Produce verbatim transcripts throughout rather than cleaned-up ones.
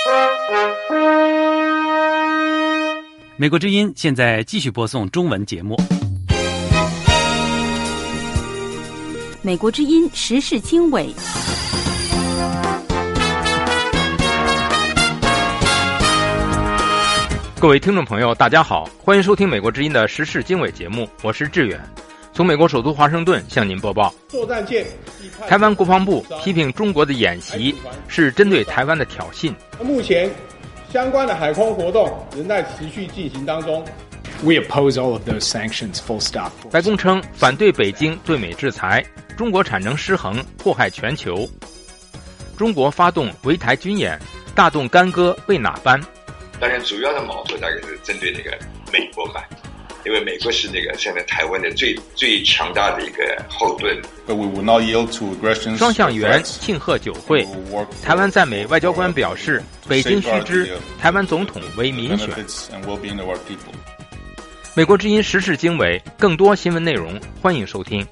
美国之音现在继续播送中文节目。 美国之音时事经纬。 各位听众朋友大家好，欢迎收听美国之音的时事经纬节目，我是志远，从美国首都华盛顿向您播报。 作战舰台湾国防部批评中国的演习是针对台湾的挑衅。 目前相关的海空活动仍在持续进行当中。 We oppose all of those sanctions, full stop. 白宫称反对北京对美制裁，中国产能失衡，祸害全球。中国发动围台军演，大动干戈为哪般？ 当然，主要的矛盾大概是针对那个美国嘛，因为美国是那个现在台湾的最最强大的一个后盾。 双向园庆贺酒会，台湾在美外交官表示，北京须知台湾总统为民选。美国之音时事经纬，更多新闻内容，欢迎收听。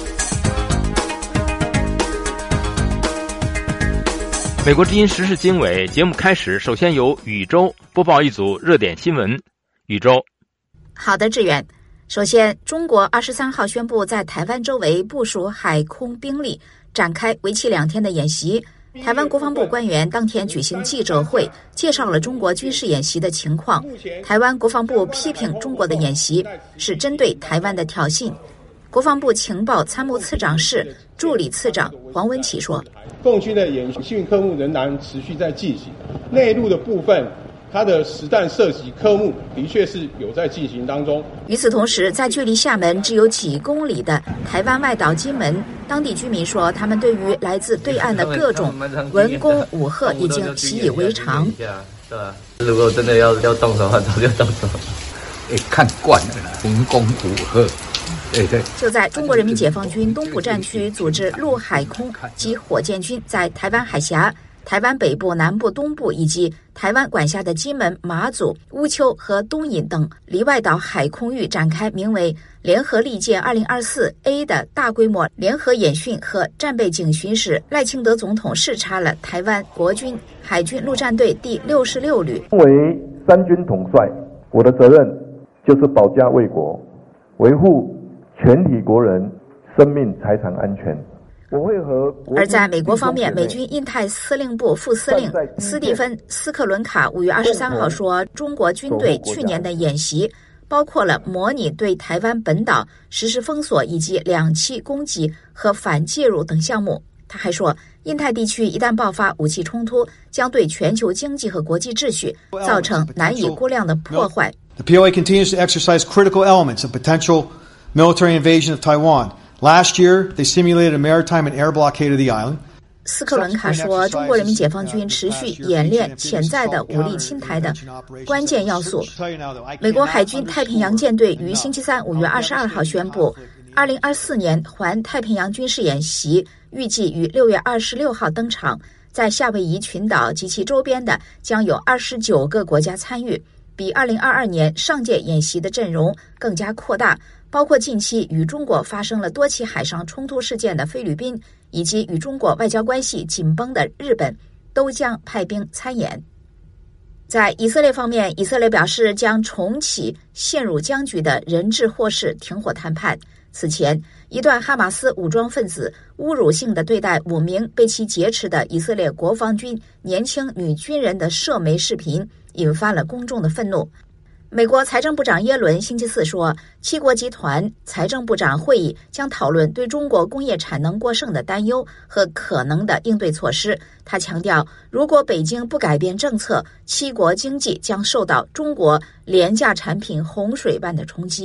美国之音时事经纬节目开始，首先由宇宙播报一组热点新闻。宇宙， 好的，志远。首先，中国二十三号宣布在台湾周围部署海空兵力，展开为期两天的演习。台湾国防部官员当天举行记者会，介绍了中国军事演习的情况。台湾国防部批评中国的演习是针对台湾的挑衅。国防部情报参谋次长室助理次长黄文启说， 共军的演训科目仍然持续在进行，内陆的部分它的实弹射击科目的确是有在进行当中。 与此同时，在距离厦门只有几公里的台湾外岛金门，当地居民说，他们对于来自对岸的各种文攻武吓已经习以为常。 如果真的要要动手的话，早就动手。哎，看惯了文攻武吓。对对， 就在中国人民解放军东部战区组织陆海空及火箭军在台湾海峡、台湾北部、南部、东部以及台湾管辖的金门、马祖、乌丘和东引等离外岛海空域展开名为联合利剑 二零二四 A 的大规模联合演训和战备警巡时，赖清德总统视察了台湾国军海军陆战队第六十六旅。 作为三军统帅，我的责任就是保家卫国，维护全体国人生命财产安全。我会和而在美国方面，美军印太司令部副司令斯蒂芬·斯克伦卡五月二十三号说，中国军队去年的演习包括了模拟对台湾本岛实施封锁以及两栖攻击和反介入等项目。他还说，印太地区一旦爆发武器冲突，将对全球经济和国际秩序造成难以估量的破坏。 The P O A continues to exercise critical elements of potential military invasion of Taiwan. Last year, they simulated a maritime and air blockade of the island. 斯克伦卡说，中国人民解放军持续演练潜在的武力侵台的关键要素。美国海军太平洋舰队于星期三五月二十二号宣布，二零二四年环太平洋军事演习预计于六月二十六号登场，在夏威夷群岛及其周边的将有二十九个国家参与，比二零二二年上届演习的阵容更加扩大，包括近期与中国发生了多起海上冲突事件的菲律宾，以及与中国外交关系紧绷的日本，都将派兵参演。在以色列方面，以色列表示将重启陷入僵局的人质获释停火谈判。此前，一段哈马斯武装分子侮辱性地对待五名被其劫持的以色列国防军年轻女军人的社媒视频，引发了公众的愤怒。美国财政部长耶伦星期四说，七国集团财政部长会议将讨论对中国工业产能过剩的担忧和可能的应对措施。他强调，如果北京不改变政策，七国经济将受到中国廉价产品洪水般的冲击。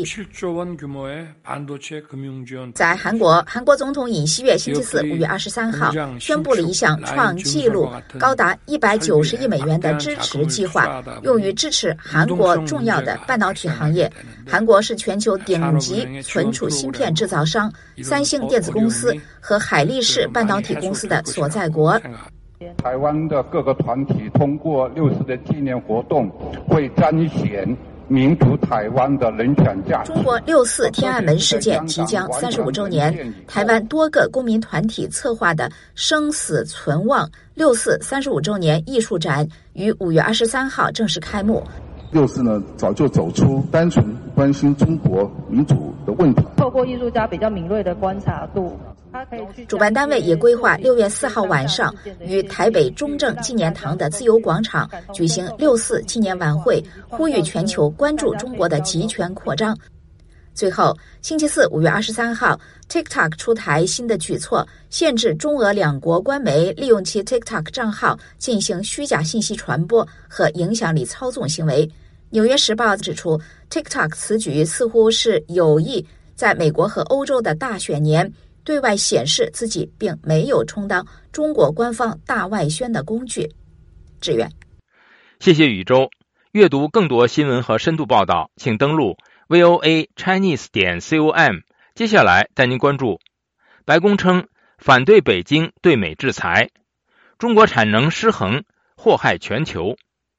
在韩国，韩国总统尹锡悦星期四五月二十三号宣布了一项创纪录高达一百九十亿美元的支持计划，用于支持韩国重要的半导体行业。韩国是全球顶级存储芯片制造商三星电子公司和海力士半导体公司的所在国。 台湾的各个团体通过六四的纪念活动，会彰显民主台湾的人权价值。 中国六四天安门事件即将三十五周年，台湾多个公民团体策划的生死存亡六四三十五周年艺术展于五月二十三号正式开幕。 六四呢，早就走出单纯关心中国民主的问题， 透过艺术家比较敏锐的观察度。 主办单位也规划六月四号晚上于台北中正纪念堂的自由广场举行六四纪念晚会，呼吁全球关注中国的集权扩张。最后，星期四五月二十三号 TikTok 出台新的举措，限制中俄两国官媒利用其 TikTok 账号进行虚假信息传播和影响力操纵行为。纽约时报指出， TikTok 此举似乎是有意在美国和欧洲的大选年对外显示自己并没有充当中国官方大外宣的工具。志远， 谢谢宇宙。阅读更多新闻和深度报道，请登录 V O A Chinese 点 com。接下来带您关注：白宫称反对北京对美制裁，中国产能失衡祸害全球。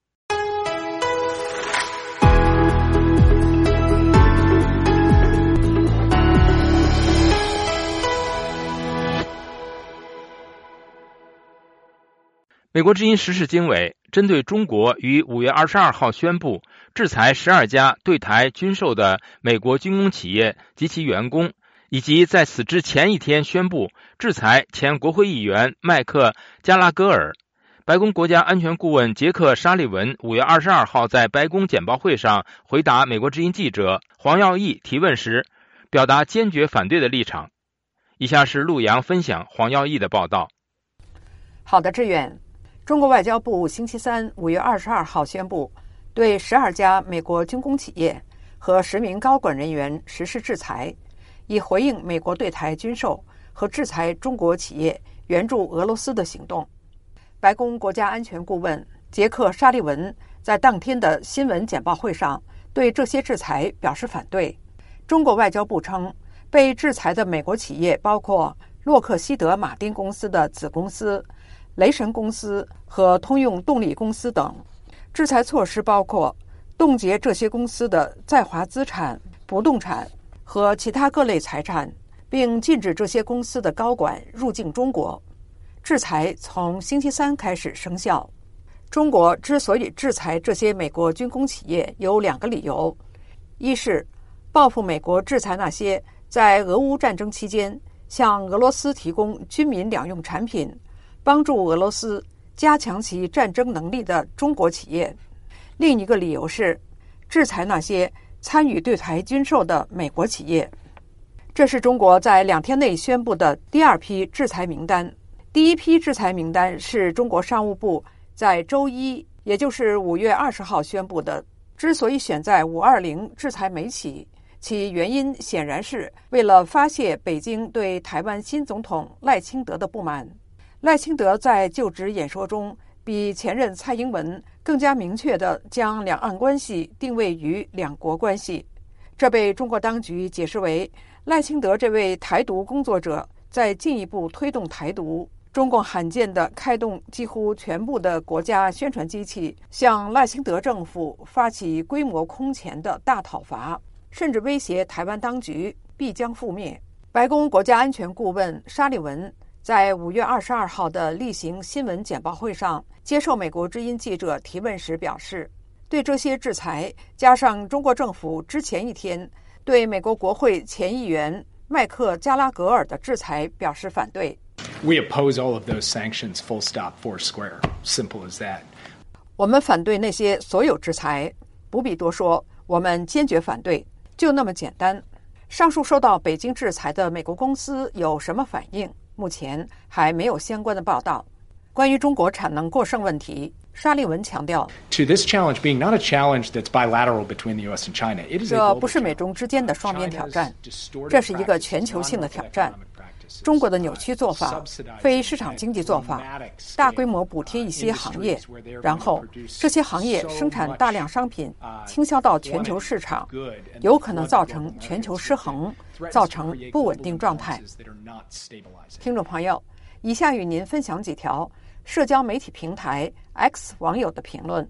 美国之音时事经纬针对中国于五月二十二号宣布制裁十二家对台军售的美国军工企业及其员工，以及在此之前一天宣布制裁前国会议员麦克加拉戈尔，白宫国家安全顾问杰克沙利文五月二十二号在白宫简报会上回答美国之音记者黄耀义提问时，表达坚决反对的立场。以下是陆洋分享黄耀义的报道。 好的，志远。中国外交部星期三五月二十二号宣布，对十二家美国军工企业和十名高管人员实施制裁，以回应美国对台军售和制裁中国企业援助俄罗斯的行动。白宫国家安全顾问杰克·沙利文在当天的新闻简报会上对这些制裁表示反对。中国外交部称，被制裁的美国企业包括洛克希德马丁公司的子公司雷神公司和通用动力公司等。制裁措施包括冻结这些公司的在华资产、不动产和其他各类财产，并禁止这些公司的高管入境中国。制裁从星期三开始生效。中国之所以制裁这些美国军工企业有两个理由：一是报复美国制裁那些在俄乌战争期间向俄罗斯提供军民两用产品，帮助俄罗斯加强其战争能力的中国企业；另一个理由是制裁那些参与对台军售的美国企业。这是中国在两天内宣布的第二批制裁名单。第一批制裁名单是中国商务部在周一，也就是五月二十号宣布的。之所以选在五二零制裁美企，其原因显然是为了发泄北京对台湾新总统赖清德的不满。赖清德在就职演说中比前任蔡英文更加明确地将两岸关系定位于两国关系，这被中国当局解释为赖清德这位台独工作者在进一步推动台独。中共罕见地开动几乎全部的国家宣传机器，向赖清德政府发起规模空前的大讨伐，甚至威胁台湾当局必将覆灭。白宫国家安全顾问沙利文在五月二十二号的例行新闻简报会上接受美国之音记者提问时表示，对这些制裁加上中国政府之前一天对美国国会前议员麦克加拉格尔的制裁表示反对。 We oppose all of those sanctions, full stop, four square. Simple as that. 我们反对那些所有制裁，不必多说，我们坚决反对，就那么简单。上述受到北京制裁的美国公司有什么反应？目前还没有相关的报道。关于中国产能过剩问题，沙利文强调 To this challenge being not a challenge that's bilateral between the U S and China, it is a global challenge. 这不是美中之间的双边挑战，这是一个全球性的挑战。中国的扭曲做法、非市场经济做法、大规模补贴一些行业，然后这些行业生产大量商品倾销到全球市场，有可能造成全球失衡，造成不稳定状态。听众朋友，以下与您分享几条社交媒体平台 X 网友的评论。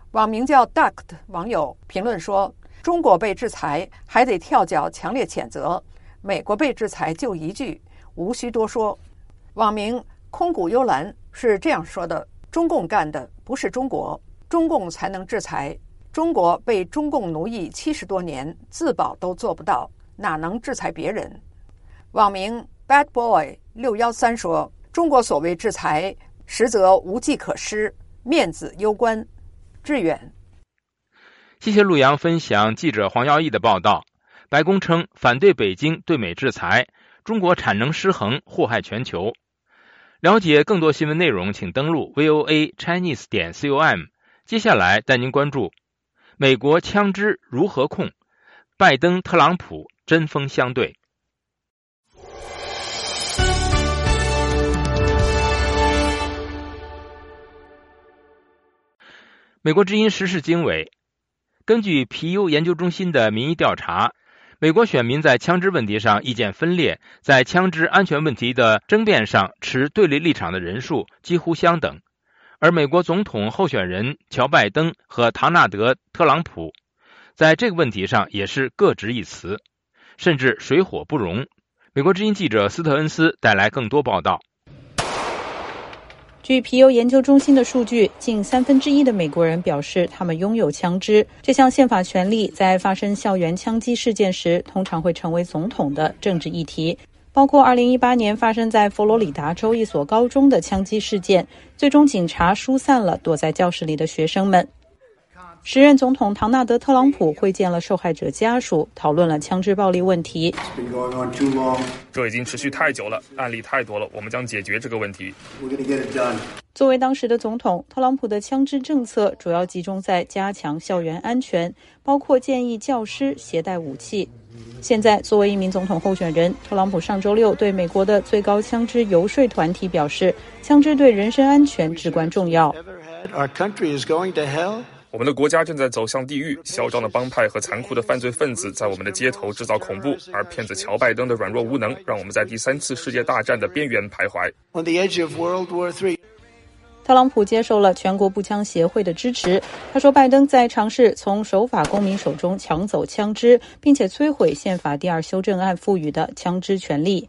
网名叫 Duck 的网友评论说，中国被制裁还得跳脚强烈谴责，美国被制裁就一句，无需多说。网名空谷幽兰是这样说的，中共干的不是中国，中共才能制裁，中国被中共奴役七十多年，自保都做不到，哪能制裁别人。网名 Bad Boy 六一三说，中国所谓制裁实则无计可施，面子攸关。致远。 谢谢陆阳分享记者黄耀义的报道。白宫称反对北京对美制裁，中国产能失衡，祸害全球。了解更多新闻内容，请登录 V O A Chinese 点 com。接下来带您关注美国枪支如何控，拜登特朗普针锋相对。美国之音时事经纬，根据皮尤研究中心的民意调查，美国选民在枪支问题上意见分裂，在枪支安全问题的争辩上持对立立场的人数几乎相等。而美国总统候选人乔拜登和唐纳德·特朗普在这个问题上也是各执一词，甚至水火不容。美国之音记者斯特恩斯带来更多报道。 据皮尤研究中心的数据，近三分之一的美国人表示他们拥有枪支。这项宪法权利在发生校园枪击事件时通常会成为总统的政治议题，包括二零一八年发生在佛罗里达州一所高中的枪击事件，最终警察疏散了躲在教室里的学生们。时任总统唐纳德·特朗普会见了受害者家属，讨论了枪支暴力问题。 这已经持续太久了，案例太多了，我们将解决这个问题。 作为当时的总统，特朗普的枪支政策主要集中在加强校园安全，包括建议教师携带武器。现在作为一名总统候选人，特朗普上周六对美国的最高枪支游说团体表示，枪支对人身安全至关重要。 我们的国家正在走向地狱，嚣张的帮派和残酷的犯罪分子在我们的街头制造恐怖，而骗子乔拜登的软弱无能，让我们在第三次世界大战的边缘徘徊。 特朗普接受了全国步枪协会的支持，他说拜登在尝试从守法公民手中抢走枪支，并且摧毁宪法第二修正案赋予的枪支权利。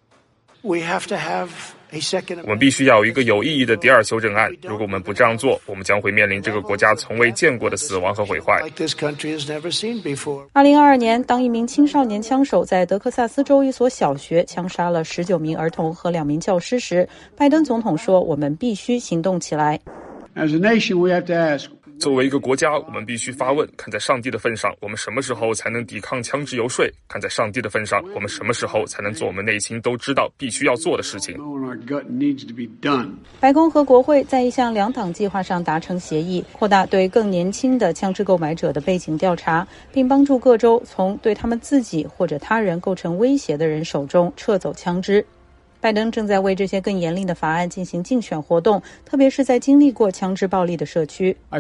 我们必须要有一个有意义的第二修正案，如果我们不这样做，我们将会面临这个国家从未见过的死亡和毁坏。 二零二二年，当一名青少年枪手在德克萨斯州一所小学枪杀了十九名儿童和两名教师时，拜登总统说，我们必须行动起来。 作为一个国家，我们必须发问，看在上帝的份上，我们什么时候才能抵抗枪支游说？看在上帝的份上，我们什么时候才能做我们内心都知道必须要做的事情？ 白宫和国会在一项两党计划上达成协议，扩大对更年轻的枪支购买者的背景调查，并帮助各州从对他们自己或者他人构成威胁的人手中撤走枪支。拜登正在为这些更严厉的法案进行竞选活动，特别是在经历过枪支暴力的社区。 我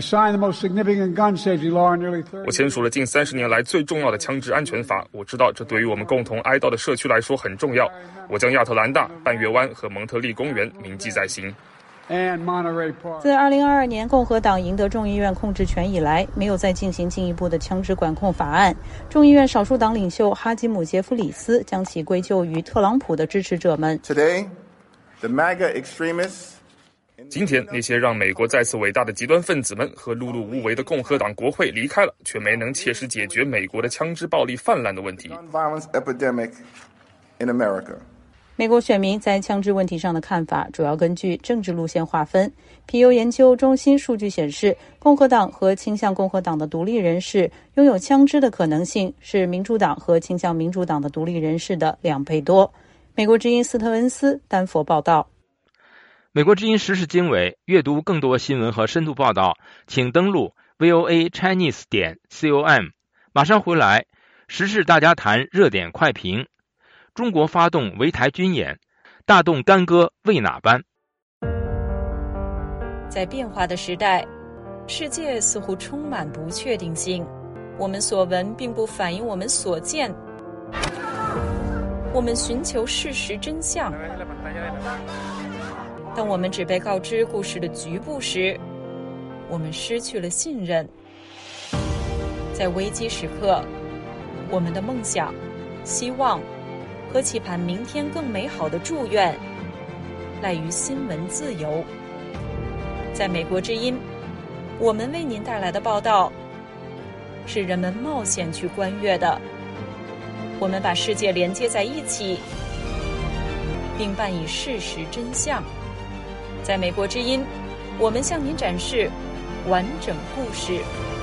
签署了近三十年来最重要的枪支安全法，我知道这对于我们共同哀悼的社区来说很重要。我将亚特兰大、半月湾和蒙特利公园铭记在心。 自二零二二年共和党赢得众议院控制权以来，没有再进行进一步的枪支管控法案。众议院少数党领袖哈吉姆·杰弗里斯将其归咎于特朗普的支持者们。 今天，那些让美国再次伟大的极端分子们和碌碌无为的共和党国会离开了，却没能切实解决美国的枪支暴力泛滥的问题。 美国选民在枪支问题上的看法主要根据政治路线划分。皮尤研究中心数据显示，共和党和倾向共和党的独立人士拥有枪支的可能性是民主党和倾向民主党的独立人士的两倍多。美国之音斯特恩斯丹佛报道。 美国之音时事经纬，阅读更多新闻和深度报道，请登录 V O A Chinese 点 com。马上回来，时事大家谈热点快评。中国发动围台军演，大动干戈为哪般？ 在变化的时代，世界似乎充满不确定性。我们所闻并不反映我们所见。我们寻求事实真相。当我们只被告知故事的局部时， 我们失去了信任。在危机时刻，我们的梦想、希望和期盼明天更美好的祝愿，赖于新闻自由。在美国之音，我们为您带来的报道是人们冒险去观阅的。我们把世界连接在一起，并伴以事实真相。在美国之音，我们向您展示完整故事。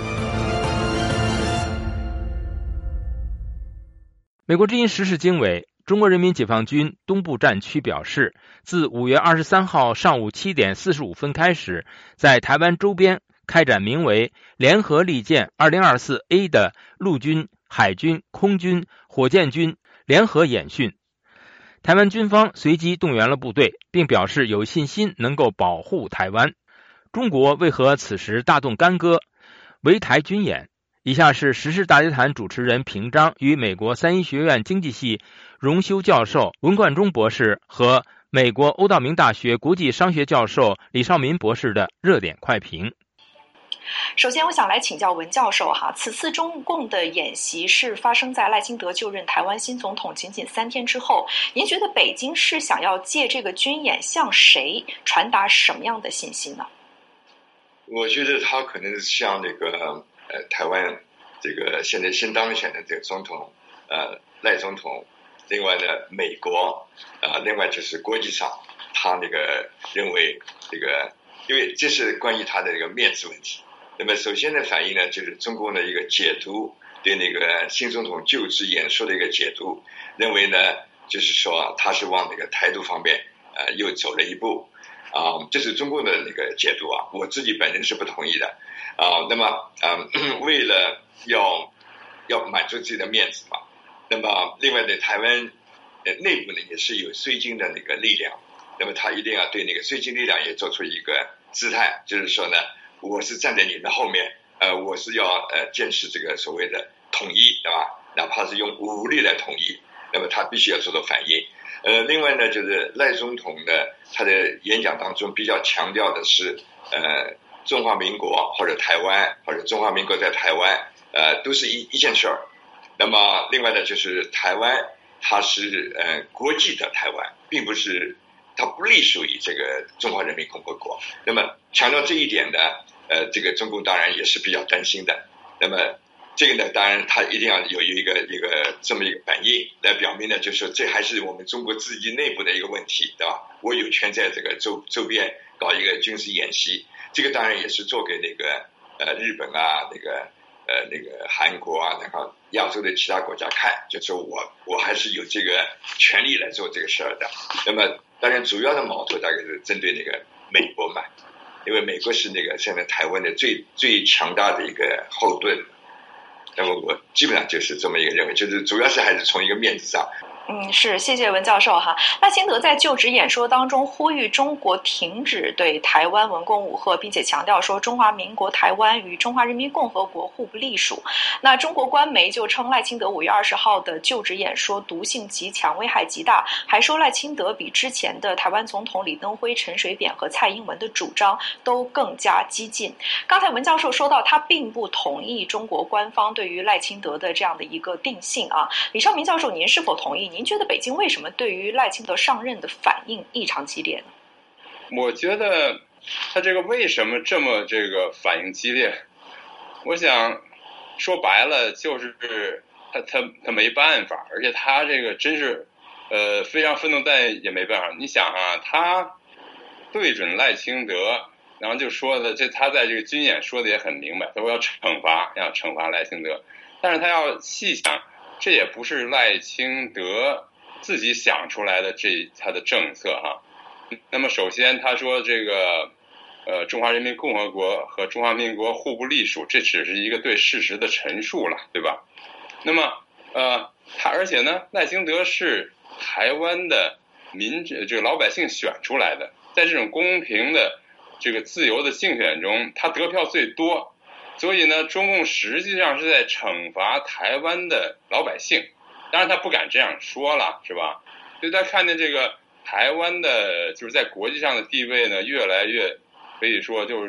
美国之音时事经纬，中国人民解放军东部战区表示，自五月二十三号上午七点四十五分开始，在台湾周边开展名为联合利剑 二零二四 A 的陆军、海军、空军、火箭军联合演训。台湾军方随即动员了部队，并表示有信心能够保护台湾。中国为何此时大动干戈，围台军演？以下是时事大家谈主持人平章与美国三一学院经济系荣休教授文冠中博士和美国欧道明大学国际商学教授李绍民博士的热点快评。 首先我想来请教文教授哈，此次中共的演习是发生在赖清德就任台湾新总统仅仅三天之后，您觉得北京是想要借这个军演向谁传达什么样的信息呢？ 我觉得他可能是向那个呃台湾这个现在新当选的这个总统呃赖总统，另外呢美国啊、呃，另外就是国际上他那个认为这个，因为这是关于他的这个面子问题。那么首先的反应呢，就是中共的一个解读，对那个新总统就职演说的一个解读，认为呢，就是说他是往那个台独方面呃又走了一步啊、呃，这是中共的那个解读啊，我自己本人是不同意的啊、呃。那么啊、呃，为了要要满足自己的面子嘛，那么另外的台湾呃内部呢也是有绥靖的那个力量，那么他一定要对那个绥靖力量也做出一个姿态，就是说呢，我是站在你们后面，呃，我是要呃坚持这个所谓的统一，对吧？哪怕是用武力来统一，那么他必须要做出反应。呃，另外呢，就是赖总统呢，他的演讲当中比较强调的是，呃，中华民国或者台湾或者中华民国在台湾，呃，都是一一件事儿。那么另外呢，就是台湾它是呃国际的台湾，并不是。它不隶属于这个中华人民共和国，那么强调这一点呢，呃，这个中共当然也是比较担心的。那么这个呢，当然它一定要有一个一个这么一个反应来表明呢，就是说这还是我们中国自己内部的一个问题，对吧？我有权在这个周周边搞一个军事演习，这个当然也是做给那个呃日本啊，那个呃那个韩国啊，然后亚洲的其他国家看，就说我我还是有这个权利来做这个事儿的。那么当然，主要的矛头大概是针对那个美国嘛，因为美国是那个现在台湾的最最强大的一个后盾。那么我基本上就是这么一个认为，就是主要是还是从一个面子上。 嗯，是，谢谢文教授哈。赖清德在就职演说当中呼吁中国停止对台湾文攻武吓，并且强调说中华民国台湾与中华人民共和国互不隶属。那中国官媒就称赖清德五月二十号的就职演说毒性极强，危害极大，还说赖清德比之前的台湾总统李登辉、陈水扁和蔡英文的主张都更加激进。刚才文教授说到，他并不同意中国官方对于赖清德的这样的一个定性啊。李绍民教授，您是否同意？您觉得北京为什么对于赖清德上任的反应异常激烈呢？ 我觉得他这个为什么这么这个反应激烈？我想说白了就是他他他没办法，而且他这个真是呃非常愤怒，但也没办法。你想啊，他对准赖清德，然后就说的这他在这个军演说的也很明白，他说要惩罚，要惩罚赖清德，但是他要细想。这也不是赖清德自己想出来的这他的政策哈。那么首先他说这个呃中华人民共和国和中华民国互不隶属，这只是一个对事实的陈述了，对吧？那么呃他而且呢，赖清德是台湾的民这个老百姓选出来的，在这种公平的这个自由的竞选中，他得票最多。所以呢，中共实际上是在惩罚台湾的老百姓，当然他不敢这样说了，是吧？所以他看见这个台湾的就是在国际上的地位呢，越来越可以说就是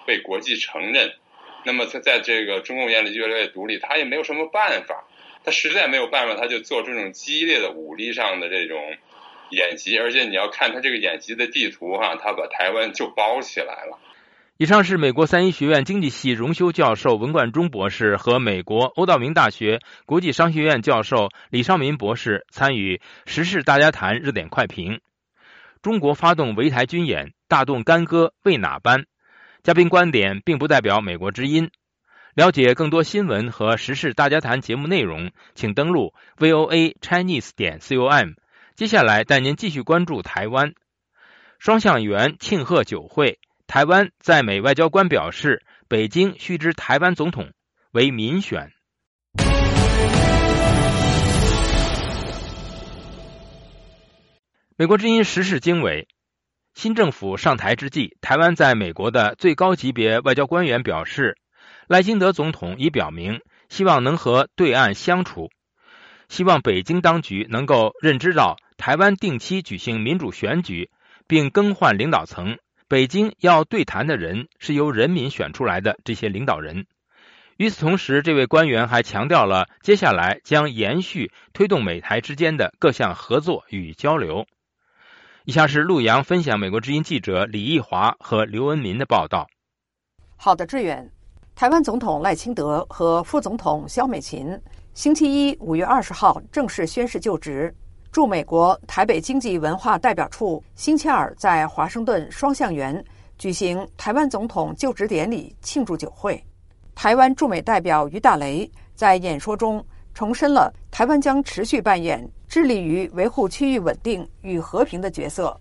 被国际承认，那么他在这个中共眼里越来越独立，他也没有什么办法，他实在没有办法，他就做出这种激烈的武力上的这种演习，而且你要看他这个演习的地图哈，他把台湾就包起来了。 以上是美国三一学院经济系荣休教授文冠中博士和美国欧道明大学国际商学院教授李尚民博士参与时事大家谈热点快评。中国发动围台军演，大动干戈为哪般？嘉宾观点并不代表美国之音。了解更多新闻和时事大家谈节目内容，请登录 V O A Chinese 点 com。接下来带您继续关注台湾。双向园庆贺酒会，台湾在美外交官表示，北京须知台湾总统为民选。美国之音时事经纬，新政府上台之际，台湾在美国的最高级别外交官员表示，赖清德总统已表明希望能和对岸相处，希望北京当局能够认知到台湾定期举行民主选举并更换领导层，北京要对谈的人是由人民选出来的这些领导人。与此同时，这位官员还强调了接下来将延续推动美台之间的各项合作与交流。以下是陆洋分享美国之音记者李义华和刘文民的报道。 好的，志远。台湾总统赖清德和副总统萧美琴星期一五月二十号正式宣誓就职。驻美国台北经济文化代表处星期二在华盛顿双向园举行台湾总统就职典礼庆祝酒会。台湾驻美代表于大雷在演说中重申了台湾将持续扮演致力于维护区域稳定与和平的角色。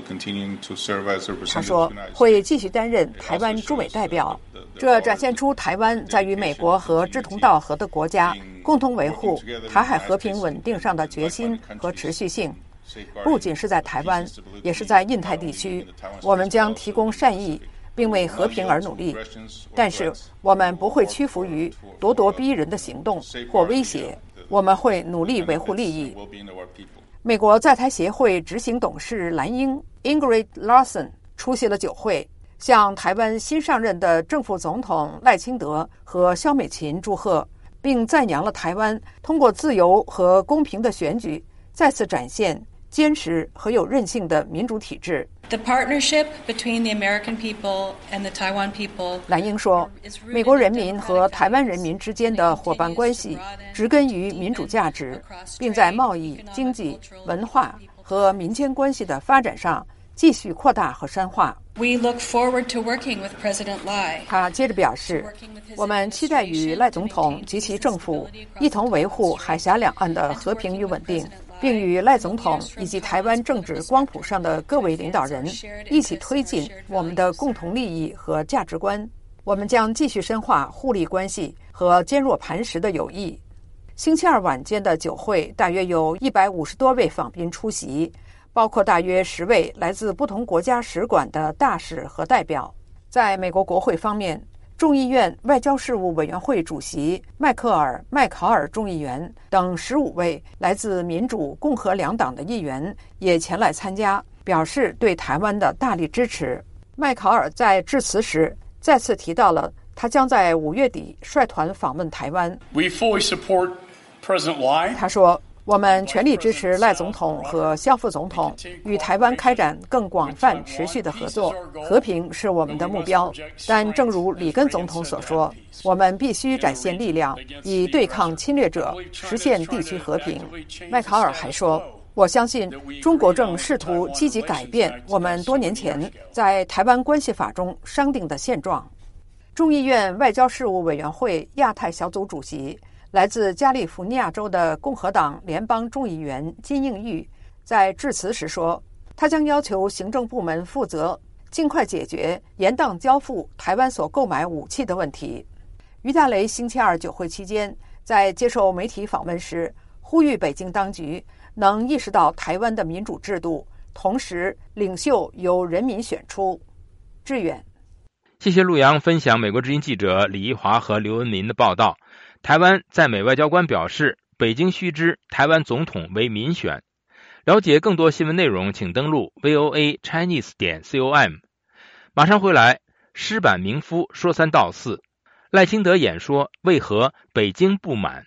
他说会继续担任台湾驻美代表，这展现出台湾在与美国和志同道合的国家共同维护台海和平稳定上的决心和持续性。不仅是在台湾，也是在印太地区，我们将提供善意并为和平而努力，但是我们不会屈服于咄咄逼人的行动或威胁，我们会努力维护利益。美国在台协会执行董事蓝英 Ingrid Lawson 出席了酒会，向台湾新上任的正副总统赖清德和萧美琴祝贺，并赞扬了台湾通过自由和公平的选举再次展现坚实和有韧性的民主体制。 The partnership between the American people and the Taiwan people. 蓝英说，美国人民和台湾人民之间的伙伴关系植根于民主价值，并在贸易、经济、文化和民间关系的发展上继续扩大和深化。 We look forward to working with President Lai. 他接着表示，我们期待与赖总统及其政府一同维护海峡两岸的和平与稳定，并与赖总统以及台湾政治光谱上的各位领导人一起推进我们的共同利益和价值观。我们将继续深化互利关系和坚若磐石的友谊。星期二晚间的酒会大约有一百五十多位访宾出席，包括大约十位来自不同国家使馆的大使和代表。在美国国会方面，众议院外交事务委员会主席迈克尔·麦考尔众议员等十五位来自民主、共和两党的议员也前来参加，表示对台湾的大力支持。麦考尔在致辞时再次提到了他将在五月底率团访问台湾。 We fully support President Lai. 他说，我们全力支持赖总统和萧副总统与台湾开展更广泛持续的合作，和平是我们的目标。但正如里根总统所说，我们必须展现力量，以对抗侵略者，实现地区和平。麦考尔还说，我相信中国正试图积极改变我们多年前在台湾关系法中商定的现状。众议院外交事务委员会亚太小组主席来自加利福尼亚州的共和党联邦众议员金应玉在致辞时说，他将要求行政部门负责尽快解决延宕交付台湾所购买武器的问题。于大雷星期二酒会期间在接受媒体访问时呼吁北京当局能意识到台湾的民主制度，同时领袖由人民选出。志远， 谢谢陆洋分享美国之音记者李一华和刘文民的报道。台湾在美外交官表示，北京须知台湾总统为民选。了解更多新闻内容，请登录 V O A Chinese 点 com。马上回来， 矢板明夫说三道四，赖清德演说为何北京不满。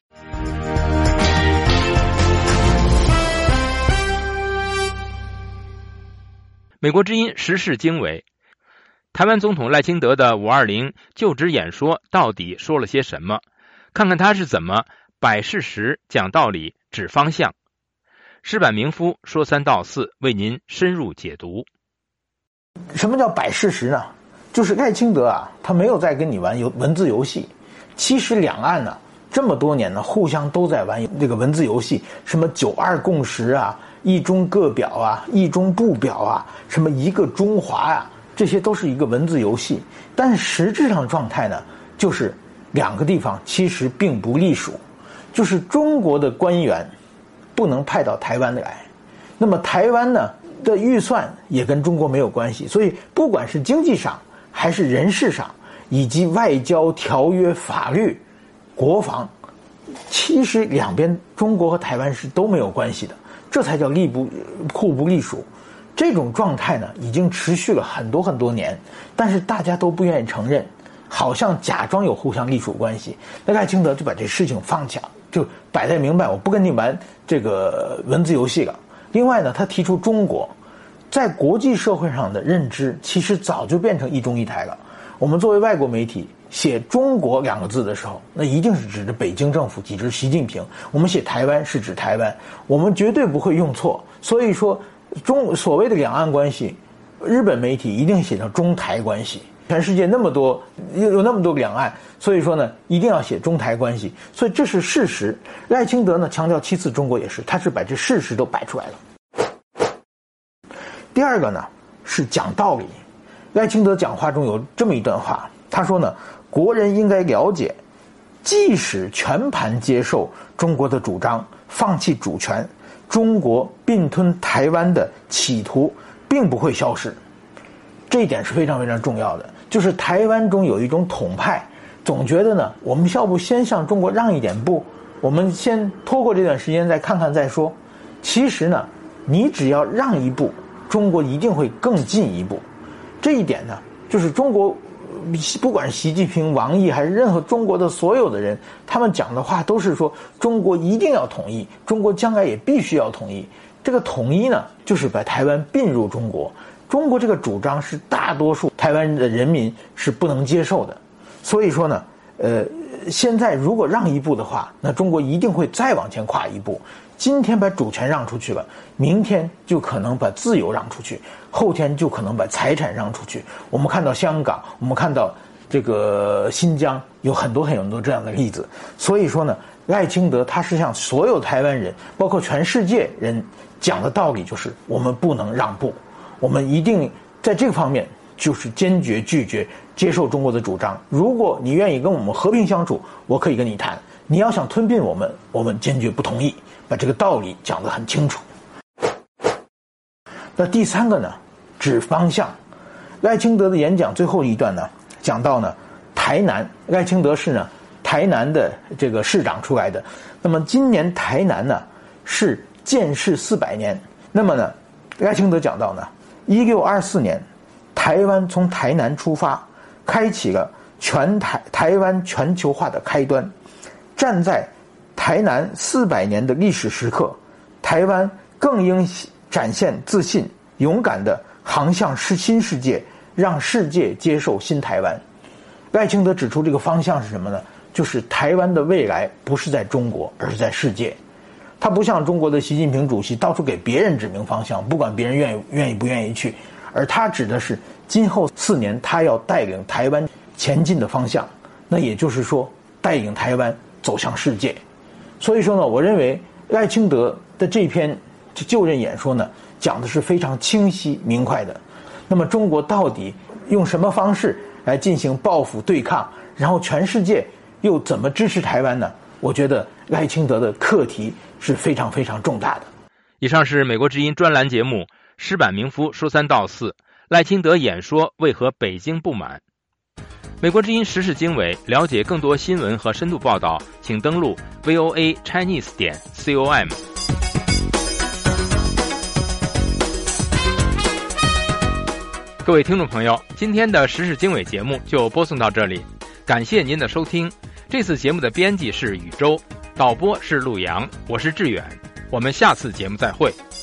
美国之音时事经纬，台湾总统赖清德的五二零就职演说到底说了些什么？看看他是怎么摆事实、讲道理、指方向。矢板明夫说三道四为您深入解读。 什么叫摆事实呢？就是赖清德啊，他没有在跟你玩游文字游戏。其实两岸呢，这么多年呢，互相都在玩这个文字游戏，什么九二共识啊、一中各表啊、一中不表啊，什么一个中华啊，这些都是一个文字游戏。但是实质上状态呢，就是两个地方其实并不隶属，就是中国的官员不能派到台湾来，那么台湾呢的预算也跟中国没有关系，所以不管是经济上还是人事上，以及外交、条约、法律、国防，其实两边中国和台湾是都没有关系的，这才叫隶不互不隶属。这种状态呢，已经持续了很多很多年，但是大家都不愿意承认，好像假装有互相隶属关系。那赖清德就把这事情放下，就摆在明白，我不跟你玩这个文字游戏了。另外呢，他提出中国在国际社会上的认知其实早就变成一中一台了。我们作为外国媒体写中国两个字的时候，那一定是指着北京政府，指着习近平。我们写台湾是指台湾，我们绝对不会用错。所以说中所谓的两岸关系，日本媒体一定写成中台关系。全世界那么多有那么多两岸，所以说呢一定要写中台关系，所以这是事实。赖清德呢强调七次中国也是，他是把这事实都摆出来了。第二个呢是讲道理。赖清德讲话中有这么一段话，他说呢，国人应该了解，即使全盘接受中国的主张，放弃主权，中国并吞台湾的企图并不会消失。这一点是非常非常重要的，就是台湾中有一种统派，总觉得呢，我们要不先向中国让一点步，我们先拖过这段时间再看看再说。其实呢，你只要让一步，中国一定会更进一步。这一点呢，就是中国不管是习近平、王毅还是任何中国的所有的人，他们讲的话都是说中国一定要统一，中国将来也必须要统一。这个统一呢，就是把台湾并入中国。中国这个主张是大多数台湾的人民是不能接受的，所以说呢，呃，现在如果让一步的话，那中国一定会再往前跨一步。今天把主权让出去了，明天就可能把自由让出去，后天就可能把财产让出去。我们看到香港，我们看到这个新疆，有很多很多这样的例子。所以说呢，赖清德他是向所有台湾人，包括全世界人讲的道理，就是我们不能让步，我们一定在这个方面就是坚决拒绝接受中国的主张。如果你愿意跟我们和平相处，我可以跟你谈；你要想吞并我们，我们坚决不同意。把这个道理讲得很清楚。那第三个呢，指方向。赖清德的演讲最后一段呢，讲到呢台南，赖清德是呢台南的这个市长出来的。那么今年台南呢是建市四百年。那么呢，赖清德讲到呢，一六二四年，台湾从台南出发，开启了全台台湾全球化的开端。站在台南四百年的历史时刻，台湾更应展现自信，勇敢地航向新世界，让世界接受新台湾。赖清德指出这个方向是什么呢？就是台湾的未来不是在中国，而是在世界。他不像中国的习近平主席到处给别人指明方向，不管别人愿意愿意不愿意去，而他指的是今后四年他要带领台湾前进的方向，那也就是说带领台湾走向世界。所以说呢，我认为赖清德的这篇就任演说呢，讲的是非常清晰明快的。那么中国到底用什么方式来进行报复对抗，然后全世界又怎么支持台湾呢？我觉得赖清德的课题是非常非常重大的。 以上是美国之音专栏节目矢板明夫说三道四，赖清德演说为何北京不满。美国之音时事经纬，了解更多新闻和深度报道，请登录 V O A Chinese 点 com。 各位听众朋友，今天的时事经纬节目就播送到这里，感谢您的收听。这次节目的编辑是宇宙，导播是陆阳，我是志远，我们下次节目再会。